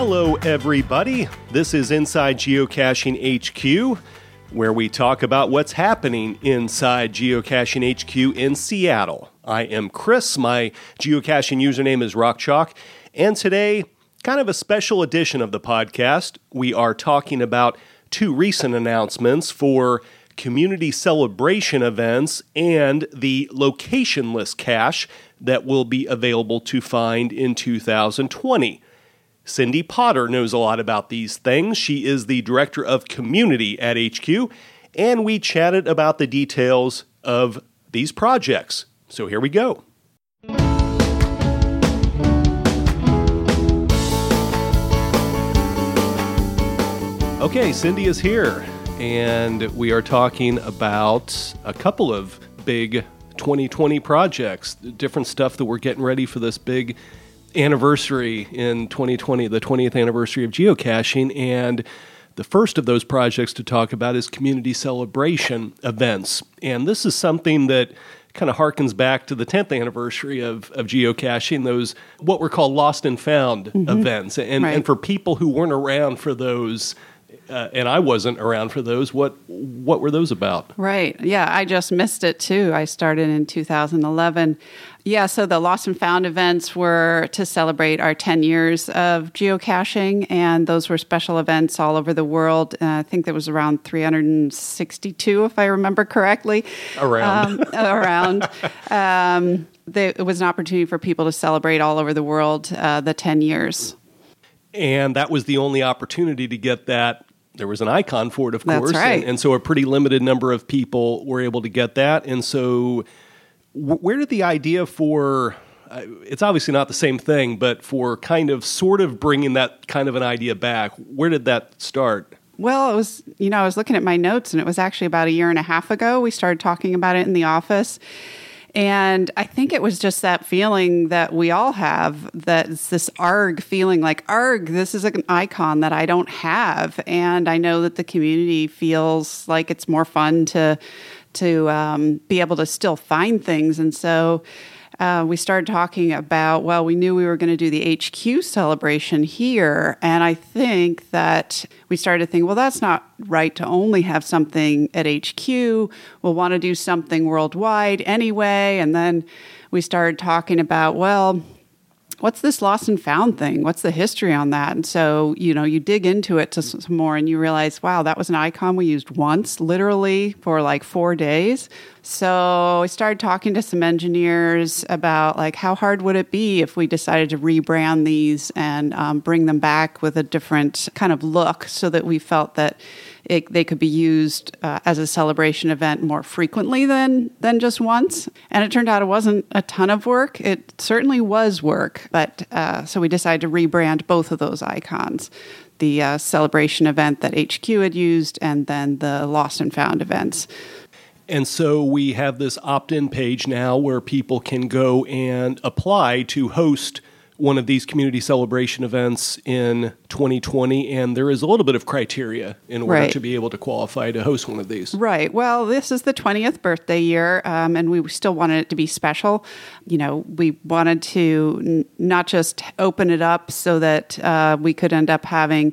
Hello, everybody. This is Inside Geocaching HQ, where we talk about what's happening inside Geocaching HQ in Seattle. I am Chris. My geocaching username is RockChalk, and today, kind of a special edition of the podcast. We are talking about two recent announcements for community celebration events and the locationless cache that will be available to find in 2020. Cindy Potter knows a lot about these things. She is the Director of Community at HQ, and we chatted about the details of these projects. So here we go. Okay, Cindy is here, and we are talking about a couple of big 2020 projects, different stuff that we're getting ready for this big anniversary in 2020, the 20th anniversary of geocaching, and the first of those projects to talk about is community celebration events. And this is something that kind of harkens back to the 10th anniversary of geocaching, those what were called lost and found events. And for people who weren't around for those, and I wasn't around for those, what were those about? Right. Yeah, I just missed it too. I started in 2011. Yeah, so the Lost and Found events were to celebrate our 10 years of geocaching, and those were special events all over the world. I think there was around 362, if I remember correctly. Around. It was an opportunity for people to celebrate all over the world the 10 years. And that was the only opportunity to get that. There was an icon for it, of course. That's right. And so a pretty limited number of people were able to get that. And so where did the idea for, it's obviously not the same thing, but for kind of sort of bringing that kind of an idea back, where did that start? Well, it was, I was looking at my notes, and it was actually about a year and a half ago. We started talking about it in the office. And I think it was just that feeling that we all have, that it's this ARG feeling, like, ARG, this is an icon that I don't have. And I know that the community feels like it's more fun to be able to still find things. And so we started talking about, well, we knew we were going to do the HQ celebration here. And I think that we started to think, well, that's not right to only have something at HQ. We'll want to do something worldwide anyway. And then we started talking about, well, what's this lost and found thing? What's the history on that? And so, you dig into it some more and you realize, wow, that was an icon we used once, literally for like 4 days. So I started talking to some engineers about like, how hard would it be if we decided to rebrand these and bring them back with a different kind of look so that we felt that they could be used as a celebration event more frequently than just once. And it turned out it wasn't a ton of work. It certainly was work, but so we decided to rebrand both of those icons, the celebration event that HQ had used and then the Lost and Found events. And so we have this opt-in page now where people can go and apply to host one of these community celebration events in 2020, and there is a little bit of criteria in order to be able to qualify to host one of these. Right. Well, this is the 20th birthday year, and we still wanted it to be special. We wanted to not just open it up so that we could end up having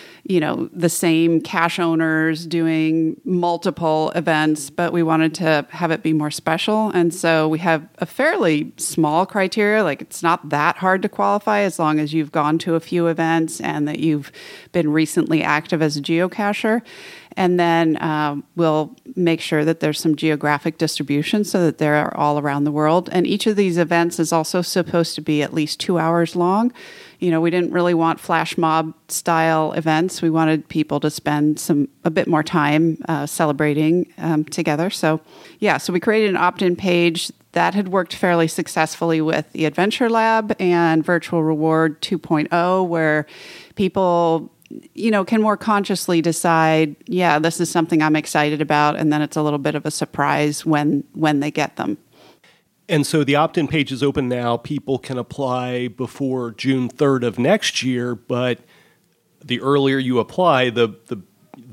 the same cache owners doing multiple events, but we wanted to have it be more special. And so we have a fairly small criteria, like it's not that hard to qualify as long as you've gone to a few events and that you've been recently active as a geocacher. And then we'll make sure that there's some geographic distribution so that they're all around the world. And each of these events is also supposed to be at least 2 hours long. We didn't really want flash mob style events. We wanted people to spend a bit more time celebrating together. So we created an opt-in page that had worked fairly successfully with the Adventure Lab and Virtual Reward 2.0, where people can more consciously decide, this is something I'm excited about, and then it's a little bit of a surprise when they get them. And so the opt-in page is open now. People can apply before June 3rd of next year, but the earlier you apply, the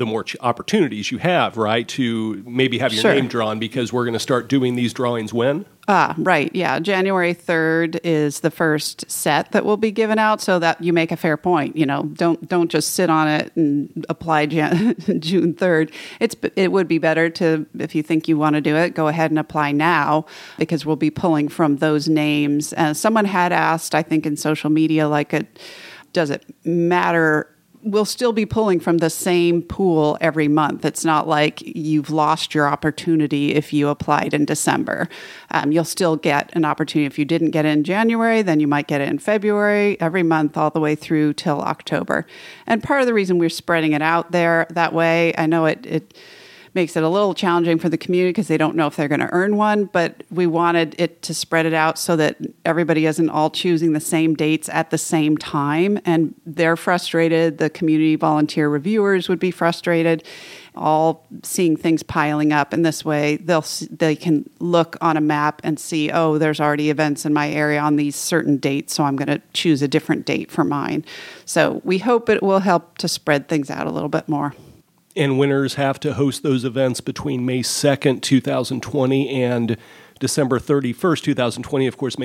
the more opportunities you have, right, to maybe have your Sure. name drawn, because we're going to start doing these drawings when? Right. Yeah. January 3rd is the first set that will be given out, so that you make a fair point. Don't just sit on it and apply June 3rd. It would be better to, if you think you want to do it, go ahead and apply now, because we'll be pulling from those names. Someone had asked, I think in social media, does it matter? We'll still be pulling from the same pool every month. It's not like you've lost your opportunity if you applied in December. You'll still get an opportunity. If you didn't get it in January, then you might get it in February, every month, all the way through till October. And part of the reason we're spreading it out there that way, I know it makes it a little challenging for the community because they don't know if they're going to earn one, but we wanted it to spread it out so that everybody isn't all choosing the same dates at the same time. And they're frustrated. The community volunteer reviewers would be frustrated, all seeing things piling up. And this way they can look on a map and see, oh, there's already events in my area on these certain dates, so I'm going to choose a different date for mine. So we hope it will help to spread things out a little bit more. And winners have to host those events between May 2nd, 2020 and December 31st, 2020. Of course, May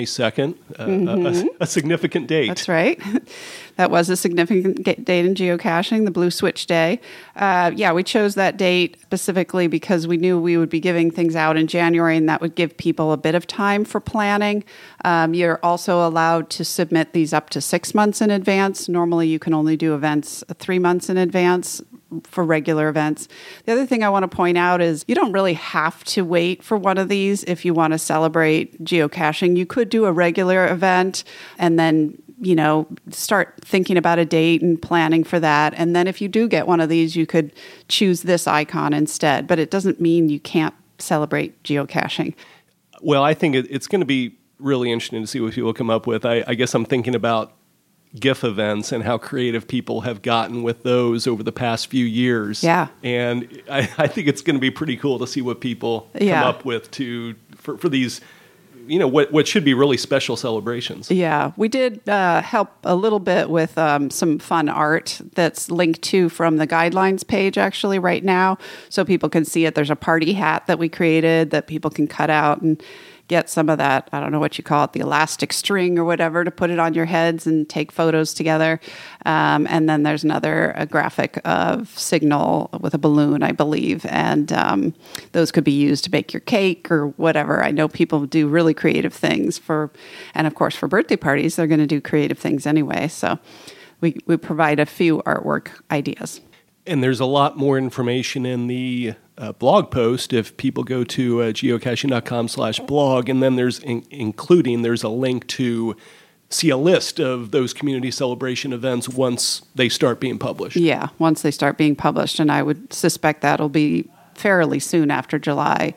2nd, a significant date. That's right. That was a significant date in geocaching, the Blue Switch Day. We chose that date specifically because we knew we would be giving things out in January, and that would give people a bit of time for planning. You're also allowed to submit these up to 6 months in advance. Normally, you can only do events 3 months in advance for regular events. The other thing I want to point out is you don't really have to wait for one of these if you want to celebrate geocaching. You could do a regular event and then start thinking about a date and planning for that. And then if you do get one of these, you could choose this icon instead. But it doesn't mean you can't celebrate geocaching. Well, I think it's going to be really interesting to see what people come up with. I guess I'm thinking about GIF events and how creative people have gotten with those over the past few years. Yeah. And I think it's going to be pretty cool to see what people come up with for these, what should be really special celebrations. Yeah, we did help a little bit with some fun art that's linked to from the guidelines page actually right now, so people can see it. There's a party hat that we created that people can cut out and get some of that, I don't know what you call it, the elastic string or whatever, to put it on your heads and take photos together. And then there's a graphic of Signal with a balloon, I believe. And those could be used to bake your cake or whatever. I know people do really creative things and of course for birthday parties, they're going to do creative things anyway. So we provide a few artwork ideas. And there's a lot more information in the blog post if people go to geocaching.com/blog, and then there's there's a link to see a list of those community celebration events once they start being published. Yeah, once they start being published, and I would suspect that'll be fairly soon after January,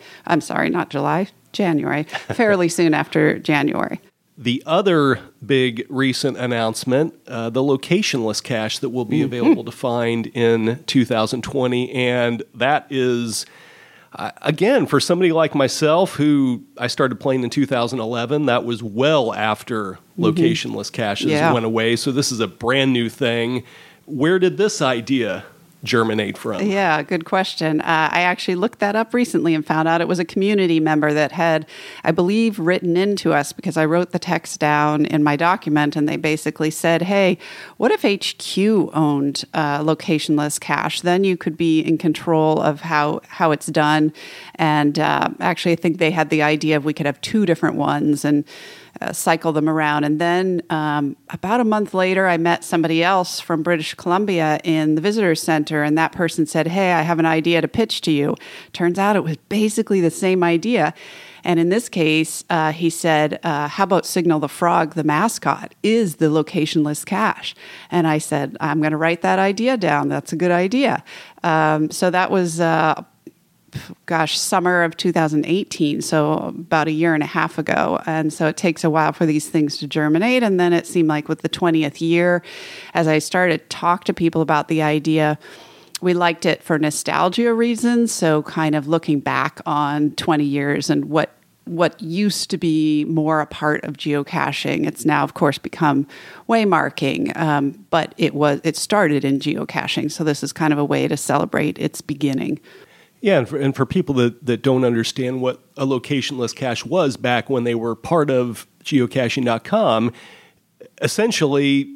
fairly soon after January. The other big recent announcement, the locationless cache that will be available to find in 2020. And that is, again, for somebody like myself who I started playing in 2011, that was well after locationless caches went away. So this is a brand new thing. Where did this idea germinate from? Yeah, good question. I actually looked that up recently and found out it was a community member that had, I believe, written into us, because I wrote the text down in my document, and they basically said, hey, what if HQ owned locationless cache? Then you could be in control of how it's done. And actually, I think they had the idea of we could have 2 different ones and cycle them around. And then about a month later, I met somebody else from British Columbia in the visitor center, and that person said, hey, I have an idea to pitch to you. Turns out it was basically the same idea. And in this case, he said, how about Signal the Frog, the mascot, is the locationless cache? And I said, I'm going to write that idea down. That's a good idea. So that was summer of 2018, so about a year and a half ago. And so it takes a while for these things to germinate. And then it seemed like with the 20th year, as I started to talk to people about the idea, we liked it for nostalgia reasons. So kind of looking back on 20 years and what what used to be more a part of geocaching. It's now, of course, become waymarking, but it started in geocaching. So this is kind of a way to celebrate its beginning. Yeah, and for people that don't understand what a locationless cache was back when they were part of geocaching.com, essentially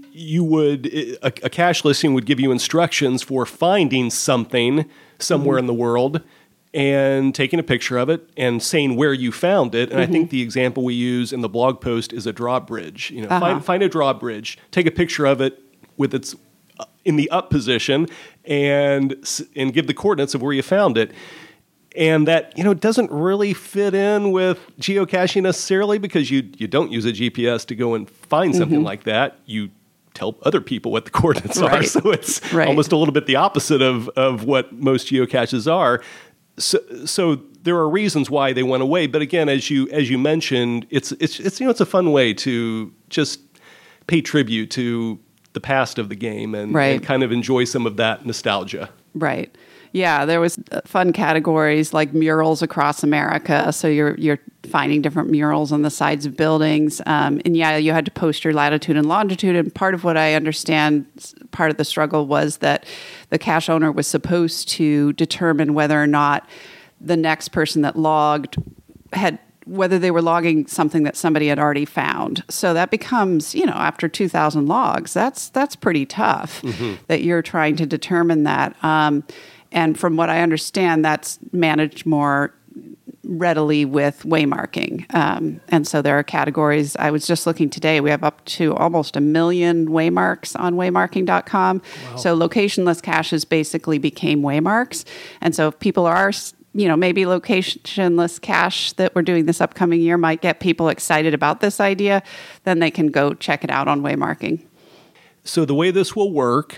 a cache listing would give you instructions for finding something somewhere in the world and taking a picture of it and saying where you found it. And I think the example we use in the blog post is a drawbridge. Find a drawbridge, take a picture of it with its in the up position, and give the coordinates of where you found it. And that, doesn't really fit in with geocaching necessarily, because you don't use a GPS to go and find something like that. You tell other people what the coordinates are. So it's almost a little bit the opposite of what most geocaches are. So there are reasons why they went away. But again, as you mentioned, it's a fun way to just pay tribute to the past of the game and kind of enjoy some of that nostalgia. Right. Yeah, there was fun categories like murals across America. So you're finding different murals on the sides of buildings. And yeah, you had to post your latitude and longitude. And part of what I understand, part of the struggle was that the cache owner was supposed to determine whether or not the next person that logged whether they were logging something that somebody had already found. So that becomes, after 2,000 logs, that's pretty tough that you're trying to determine that. And from what I understand, that's managed more readily with waymarking. And so there are categories. I was just looking today. We have up to almost 1 million waymarks on waymarking.com. Wow. So locationless caches basically became waymarks. And so if people are maybe locationless cache that we're doing this upcoming year might get people excited about this idea, then they can go check it out on waymarking. So the way this will work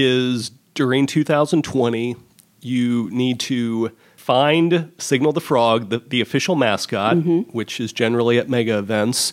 is during 2020, you need to find Signal the Frog, the official mascot, which is generally at mega events,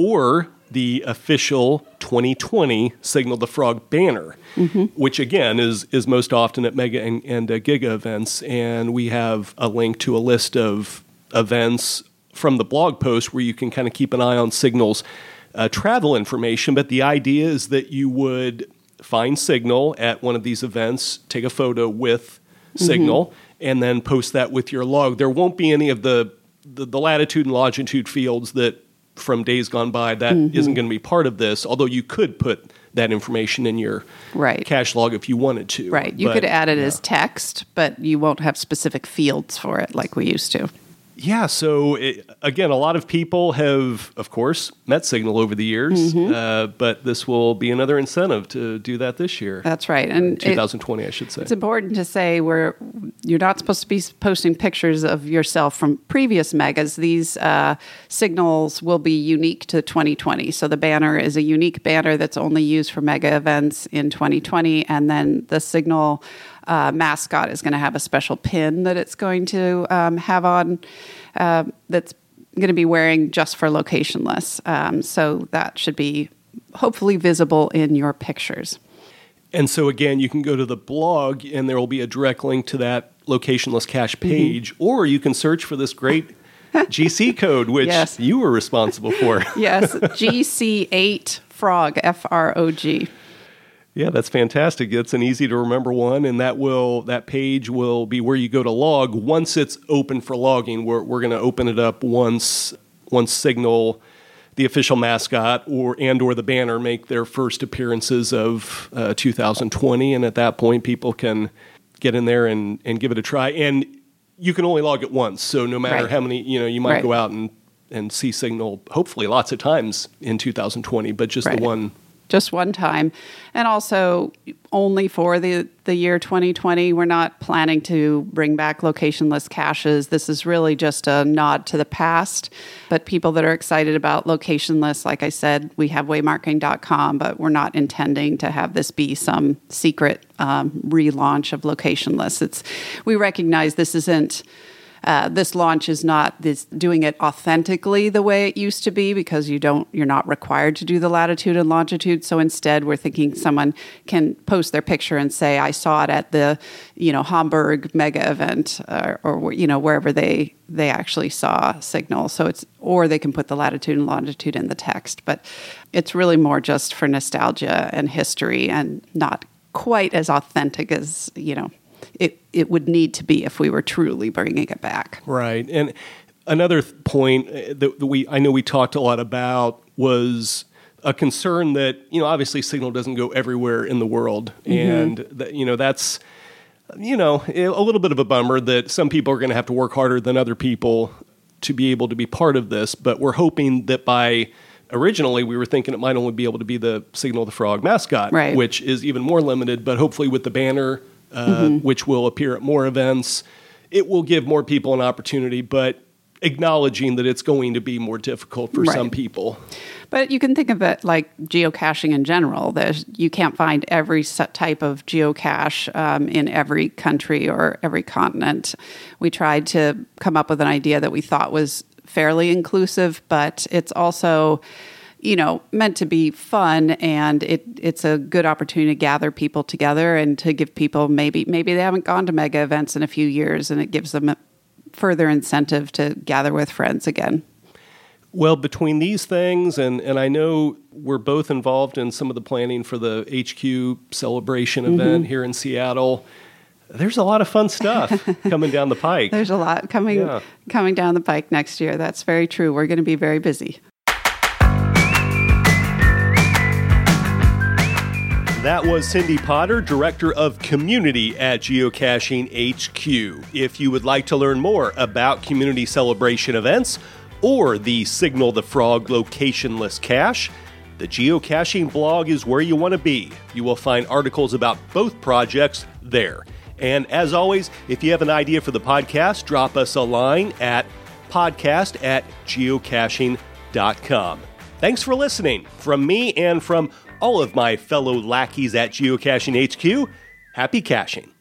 or the official 2020 Signal the Frog banner, which again is most often at mega and giga events. And we have a link to a list of events from the blog post where you can kind of keep an eye on Signal's travel information. But the idea is that you would find Signal at one of these events, take a photo with Signal, and then post that with your log. There won't be any of the latitude and longitude fields that from days gone by that isn't going to be part of this, although you could put that information in your cache log if you wanted to. Right. You could add it as text, but you won't have specific fields for it like we used to. Yeah, so again, a lot of people have, of course, met Signal over the years, but this will be another incentive to do that this year. That's right. And 2020, I should say. It's important to say you're not supposed to be posting pictures of yourself from previous megas. These signals will be unique to 2020. So the banner is a unique banner that's only used for mega events in 2020, and then the Signal mascot is going to have a special pin that it's going to have on that's going to be wearing just for locationless. So that should be hopefully visible in your pictures. And so again, you can go to the blog and there will be a direct link to that locationless cache page, or you can search for this great GC code, which you were responsible for. Yes, GC8 Frog, Frog. Yeah, that's fantastic. It's an easy to remember one, and that page will be where you go to log once it's open for logging. We're going to open it up once Signal, the official mascot, or the banner make their first appearances of 2020, and at that point, people can get in there and give it a try. And you can only log it once, so no matter how many, you might go out and see Signal hopefully lots of times in 2020, but just the one. Just one time. And also only for the year 2020. We're not planning to bring back locationless caches. This is really just a nod to the past. But people that are excited about locationless, like I said, we have waymarking.com, but we're not intending to have this be some secret relaunch of locationless. We recognize this isn't This launch is not doing it authentically the way it used to be, because you're not required to do the latitude and longitude. So instead, we're thinking someone can post their picture and say, I saw it at the, Hamburg mega event, or wherever they actually saw signal. So or they can put the latitude and longitude in the text. But it's really more just for nostalgia and history, and not quite as authentic as, it would need to be if we were truly bringing it back. Right. And another point that I know we talked a lot about was a concern that, obviously signal doesn't go everywhere in the world. And, that's, a little bit of a bummer that some people are going to have to work harder than other people to be able to be part of this. But we're hoping that originally we were thinking it might only be able to be the Signal the Frog mascot, right, which is even more limited. But hopefully with the banner, which will appear at more events, it will give more people an opportunity, but acknowledging that it's going to be more difficult for some people. But you can think of it like geocaching in general. You can't find every type of geocache in every country or every continent. We tried to come up with an idea that we thought was fairly inclusive, but it's also meant to be fun, and it's a good opportunity to gather people together and to give people maybe they haven't gone to mega events in a few years, and it gives them a further incentive to gather with friends again. Well, between these things, and I know we're both involved in some of the planning for the HQ celebration event here in Seattle, there's a lot of fun stuff coming down the pike. There's a lot coming down the pike next year. That's very true. We're going to be very busy. That was Cindy Potter, Director of Community at Geocaching HQ. If you would like to learn more about community celebration events or the Signal the Frog locationless cache, the Geocaching blog is where you want to be. You will find articles about both projects there. And as always, if you have an idea for the podcast, drop us a line at podcast@geocaching.com. Thanks for listening. From me and from all of my fellow lackeys at Geocaching HQ, happy caching.